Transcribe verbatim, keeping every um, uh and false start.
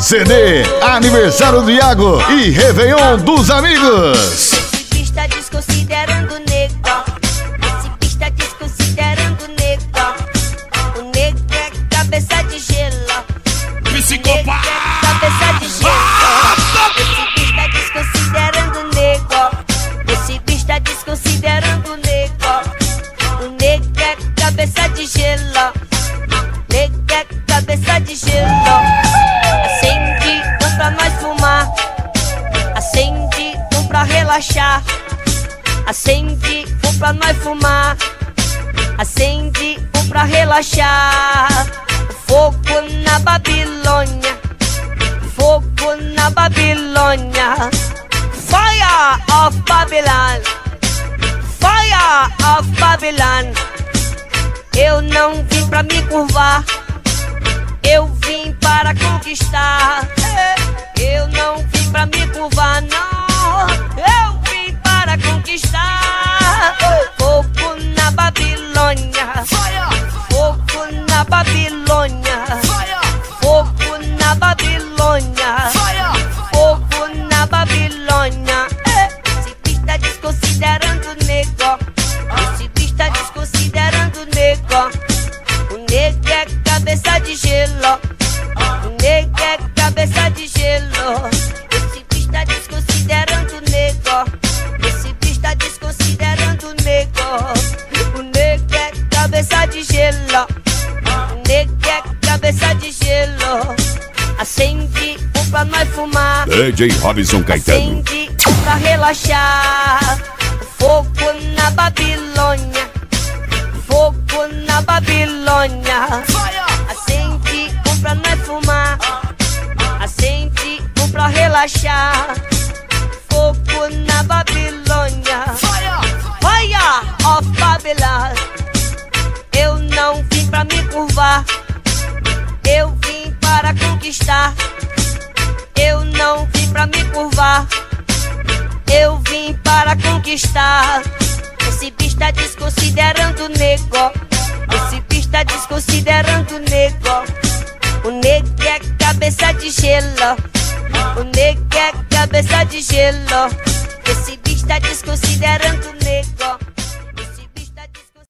C D, aniversário do Iago e Réveillon dos amigos. Esse bicho tá desconsiderando o nego. Esse bicho tá desconsiderando o nego. O nego é cabeça de gelo. Psicopata! Cabeça de gelo. Esse bicho tá desconsiderando o nego. Esse bicho tá desconsiderando o nego. O nego é cabeça de gelo. Nego é cabeça de gelo. Acende um pra nós fumar. Acende um pra relaxar. Acende um pra nós fumar. Acende um pra relaxar. Fogo na Babilônia. Fogo na Babilônia. Fire of Babylon. Fire of Babylon. Eu não vim pra me curvar. Eu vim para conquistar. Eu não vim pra me curvar, não. Eu vim para conquistar. Fogo na Babilônia. Fogo na Babilônia. Fogo na Babilônia. Fogo na Babilônia. Esse bicho tá desconsiderando o nego. Esse bicho tá desconsiderando o nego. O nego é cabeça de gelo. O nego é cabeça de gelo. Esse bicho tá desconsiderando o nego. Esse bicho tá desconsiderando o nego. O nego é cabeça de gelo. O nego é cabeça de gelo. Acende um pra nós fumar. D J Robson Caetano. Acende um pra relaxar. Fogo na Babilônia. Fogo na Babilônia. Acende um pra nós fumar. Acende um pra relaxar. Fogo na Babilônia. Fire of Babylon. Eu não vim pra me curvar. Eu vim para conquistar. Eu não vim pra me curvar. Eu vim para conquistar. Esse bicho tá desconsiderando o nego. Esse bicho tá desconsiderando o nego. O nego é cabeça de gelo. O nego é cabeça de gelo. Esse bicho tá desconsiderando o nego.